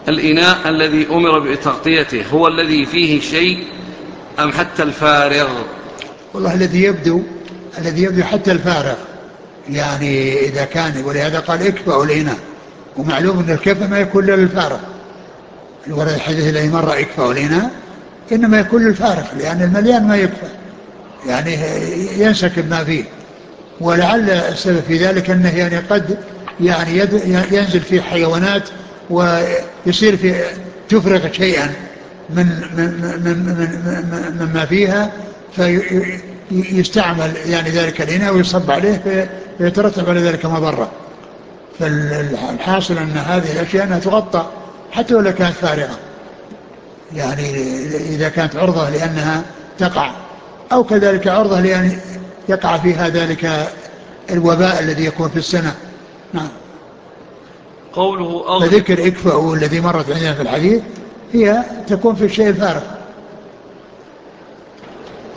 الإناء الذي أمر بتغطيته هو الذي فيه شيء أم حتى الفارغ؟ والله الذي يبدو حتى الفارغ، يعني إذا كان، ولهذا قال اكفأوا الإناء، ومعلوم أن الكفة ما يكون للفارغ. ورد الحديث الذي مر اكفأوا الإناء إنما يكون للفارغ، لأن المليان ما يكفى، يعني ينسكب ما فيه. ولعل السبب في ذلك أنه يعني قد يعني ينزل فيه حيوانات ويصير في تفرغ شيئا مما فيها، فيستعمل يعني ذلك الإناء ويصب عليه فيترتب على ذلك مضرة. فالحاصل أن هذه الأشياء أنها تغطى حتى ولو كانت فارغة، يعني إذا كانت عرضة لأنها تقع، أو كذلك عرضة لأن يقع فيها ذلك الوباء الذي يكون في السنة. نعم. قوله أغلق. فذكر اكفأوا الذي مرت عندنا في الحديث هي تكون في الشيء الفارغ.